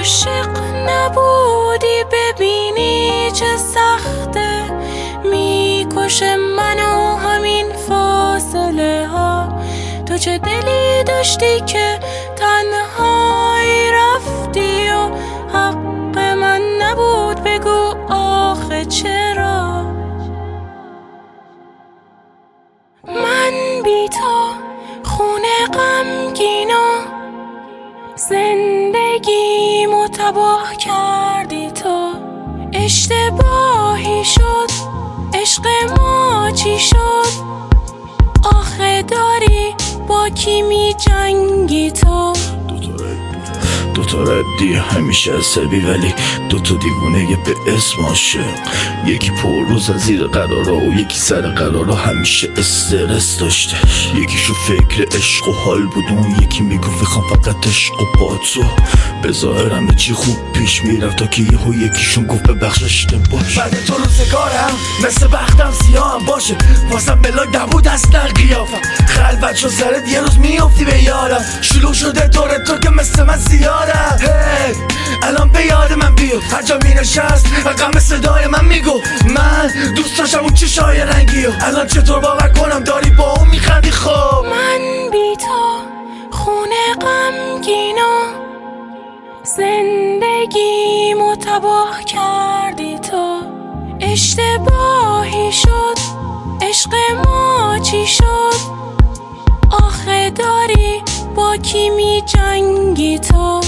عاشق نبودی ببینی چه سخته، میکشه منو همین فاصله ها. تو چه دلی داشتی که تنهایی رفتی و حق من نبود بگو آخه چرا. من بی تو خونه غمگینا، زندگیمو تباه کردی تو. اشتباهی شد عشق ما چی شد، آخه داری با کی می جنگی تو. دوتا ردی همیشه عصبی ولی دوتا دیوونه به اسم عاشق. یکی پر روز از زیر قرارا و یکی سر قرارا همیشه استرس داشته. یکیشو فکر عشق و حال بود، اون یکی میگفت بخوام فقط عشق و با تو. به ظاهر همه چی خوب پیش میرفت تا که یهو یکیشون گفت ببخش اشتباه. بعد تو روزگارم مثل بختم سیاهم باشه، واسم بلاک نبود اصلا قیافم. خلوت شو سرت یه روز میافتی به یارم، شلوغ شده دور تو که مثل من زیادم. هی الان به یاد من بیو، هر جا می نشست غم صدای من میگو من دوست داشتم اون چشای رنگیو. الان چطور باور کنم داری با اون میخندی؟ خب من بی تو خونه غمگینا، زندگیمو تباه کردی تو. اشتباهی شد عشق ما چی شد، آخه داری با کی می جنگی تو.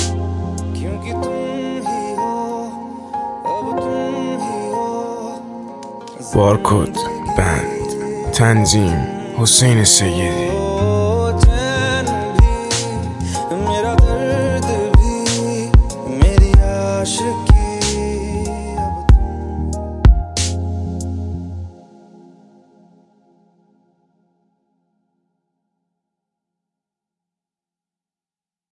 بارکد بند تنظیم حسین سیدی. मेरा दर्द भी मेरी आशिकी